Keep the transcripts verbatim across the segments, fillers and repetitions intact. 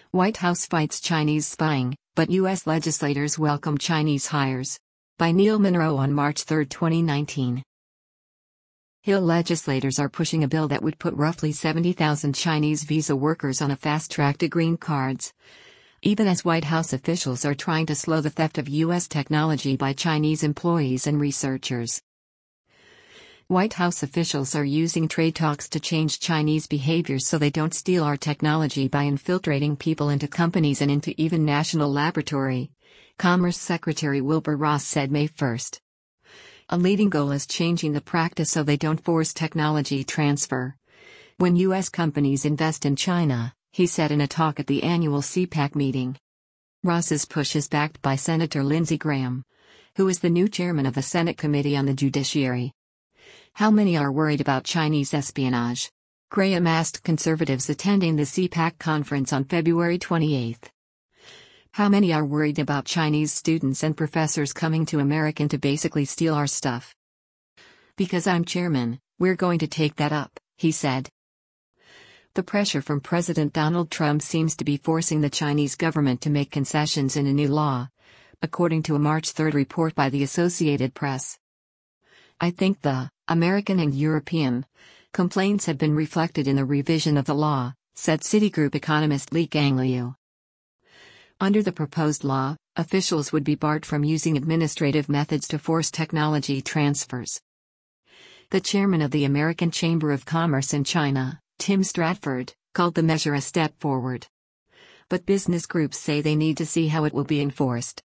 White House fights Chinese spying, but U S legislators welcome Chinese hires. By Neil Monroe on March third, twenty nineteen. Hill legislators are pushing a bill that would put roughly seventy thousand Chinese visa workers on a fast track to green cards. Even as White House officials are trying to slow the theft of U S technology by Chinese employees and researchers. White House officials are using trade talks to change Chinese behaviors so they don't steal our technology by infiltrating people into companies and into even national laboratory, Commerce Secretary Wilbur Ross said May first. A leading goal is changing the practice so they don't force technology transfer. When U S companies invest in China, he said in a talk at the annual C PAC meeting. Ross's push is backed by Senator Lindsey Graham, who is the new chairman of the Senate Committee on the Judiciary. How many are worried about Chinese espionage? Graham asked conservatives attending the C PAC conference on February twenty-eighth. How many are worried about Chinese students and professors coming to America to basically steal our stuff? Because I'm chairman, we're going to take that up, he said. The pressure from President Donald Trump seems to be forcing the Chinese government to make concessions in a new law, according to a March third report by the Associated Press. I think the American and European complaints have been reflected in the revision of the law, said Citigroup economist Lee Gang Liu. Under the proposed law, officials would be barred from using administrative methods to force technology transfers. The chairman of the American Chamber of Commerce in China, Tim Stratford, called the measure a step forward. But business groups say they need to see how it will be enforced.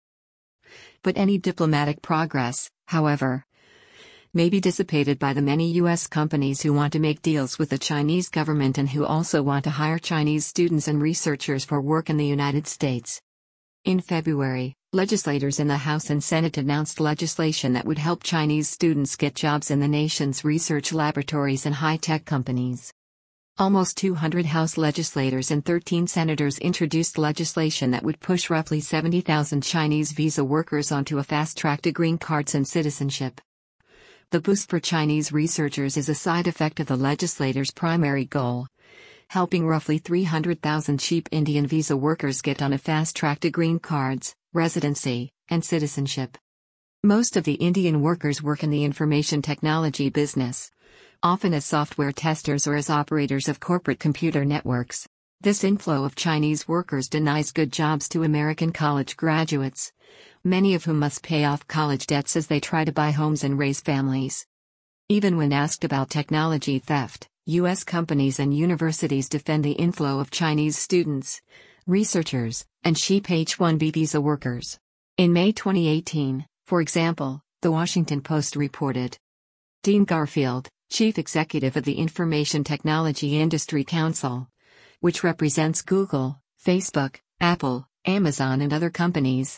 But any diplomatic progress, however, may be dissipated by the many U S companies who want to make deals with the Chinese government and who also want to hire Chinese students and researchers for work in the United States. In February, legislators in the House and Senate announced legislation that would help Chinese students get jobs in the nation's research laboratories and high-tech companies. Almost two hundred House legislators and thirteen senators introduced legislation that would push roughly seventy thousand Chinese visa workers onto a fast track to green cards and citizenship. The boost for Chinese researchers is a side effect of the legislators' primary goal, helping roughly three hundred thousand cheap Indian visa workers get on a fast track to green cards, residency, and citizenship. Most of the Indian workers work in the information technology business, often as software testers or as operators of corporate computer networks. This inflow of Chinese workers denies good jobs to American college graduates, many of whom must pay off college debts as they try to buy homes and raise families. Even when asked about technology theft, U S companies and universities defend the inflow of Chinese students, researchers, and cheap H one B visa workers. In May twenty eighteen, for example, The Washington Post reported. Dean Garfield, chief executive of the Information Technology Industry Council, which represents Google, Facebook, Apple, Amazon and other companies,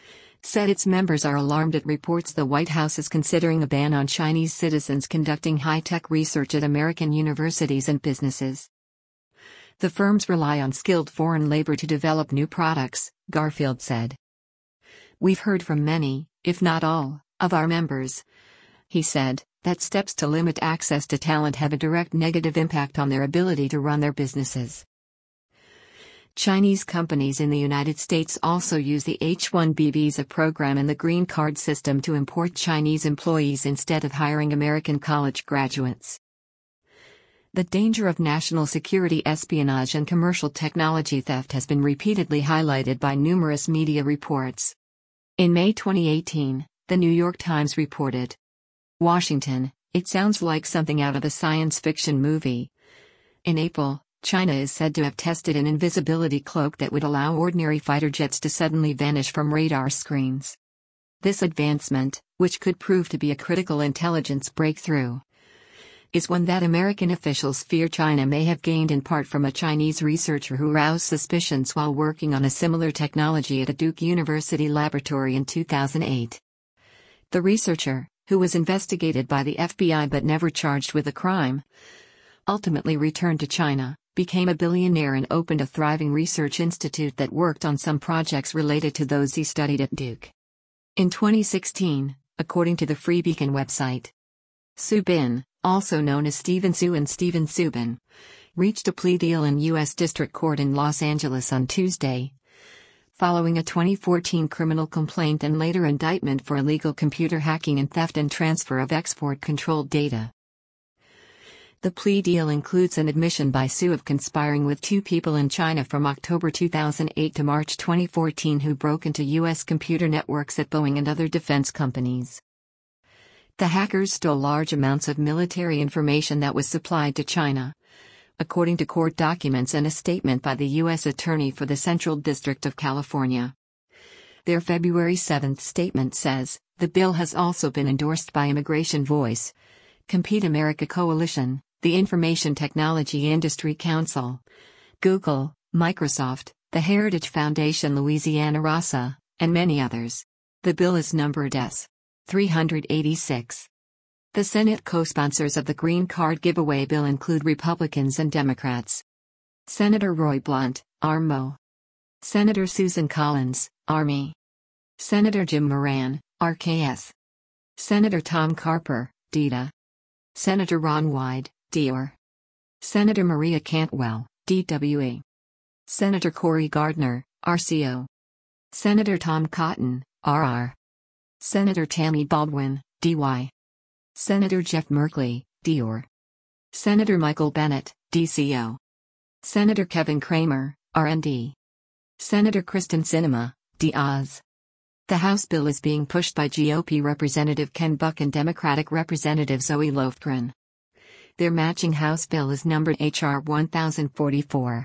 said its members are alarmed at reports the White House is considering a ban on Chinese citizens conducting high-tech research at American universities and businesses. The firms rely on skilled foreign labor to develop new products, Garfield said. We've heard from many, if not all, of our members, he said, that steps to limit access to talent have a direct negative impact on their ability to run their businesses. Chinese companies in the United States also use the H one B visa program and the green card system to import Chinese employees instead of hiring American college graduates. The danger of national security espionage and commercial technology theft has been repeatedly highlighted by numerous media reports. In May twenty eighteen, The New York Times reported, Washington, it sounds like something out of a science fiction movie. In April, China is said to have tested an invisibility cloak that would allow ordinary fighter jets to suddenly vanish from radar screens. This advancement, which could prove to be a critical intelligence breakthrough, is one that American officials fear China may have gained in part from a Chinese researcher who roused suspicions while working on a similar technology at a Duke University laboratory in two thousand eight. The researcher, who was investigated by the F B I but never charged with a crime, ultimately returned to China, became a billionaire and opened a thriving research institute that worked on some projects related to those he studied at Duke. In twenty sixteen, according to the Free Beacon website, Su Bin, also known as Steven Su and Steven Subin, reached a plea deal in U S District Court in Los Angeles on Tuesday, following a twenty fourteen criminal complaint and later indictment for illegal computer hacking and theft and transfer of export-controlled data. The plea deal includes an admission by Su of conspiring with two people in China from October two thousand eight to March twenty fourteen who broke into U S computer networks at Boeing and other defense companies. The hackers stole large amounts of military information that was supplied to China, according to court documents and a statement by the U S Attorney for the Central District of California. Their February seventh statement says, the bill has also been endorsed by Immigration Voice, Compete America Coalition, the Information Technology Industry Council, Google, Microsoft, the Heritage Foundation Louisiana RASA, and many others. The bill is numbered S. three eighty-six. The Senate co-sponsors of the Green Card giveaway bill include Republicans and Democrats. Senator Roy Blunt, A R M O. Senator Susan Collins, Army. Senator Jim Moran, R K S. Senator Tom Carper, D D A. Senator Ron Wyden, D O R. Senator Maria Cantwell, D W E. Senator Cory Gardner, R C O. Senator Tom Cotton, R R. Senator Tammy Baldwin, D Y. Senator Jeff Merkley, D O R. Senator Michael Bennet, D C O. Senator Kevin Cramer, R N D. Senator Kristen Sinema, D Oz. The House bill is being pushed by G O P Representative Ken Buck and Democratic Representative Zoe Lofgren. Their matching House bill is numbered H R one thousand forty-four.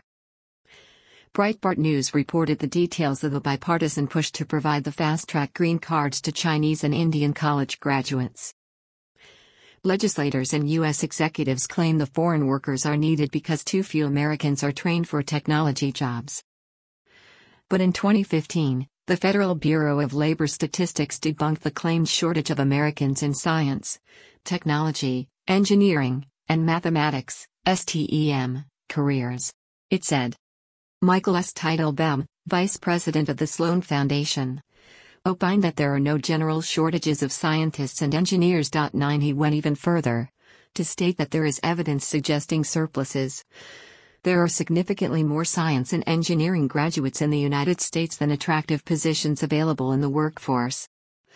Breitbart News reported the details of the bipartisan push to provide the fast-track green cards to Chinese and Indian college graduates. Legislators and U S executives claim the foreign workers are needed because too few Americans are trained for technology jobs. But in twenty fifteen, the Federal Bureau of Labor Statistics debunked the claimed shortage of Americans in science, technology, engineering, and mathematics, STEM, careers. It said. Michael S. Teitelbaum, vice president of the Sloan Foundation, opined that there are no general shortages of scientists and engineers. nine He went even further, to state that there is evidence suggesting surpluses. There are significantly more science and engineering graduates in the United States than attractive positions available in the workforce.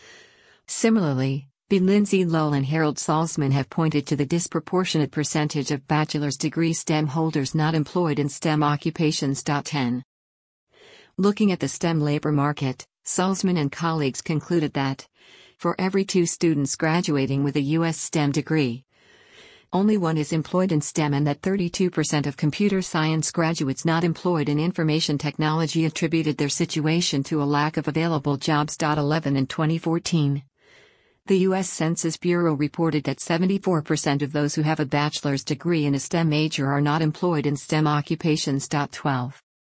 Similarly, B. Lindsay Lull and Harold Salzman have pointed to the disproportionate percentage of bachelor's degree STEM holders not employed in STEM occupations. ten Looking at the STEM labor market, Salzman and colleagues concluded that, for every two students graduating with a U S STEM degree, only one is employed in STEM, and that thirty-two percent of computer science graduates not employed in information technology attributed their situation to a lack of available jobs. eleven In twenty fourteen, the U S Census Bureau reported that seventy-four percent of those who have a bachelor's degree in a STEM major are not employed in STEM occupations. twelve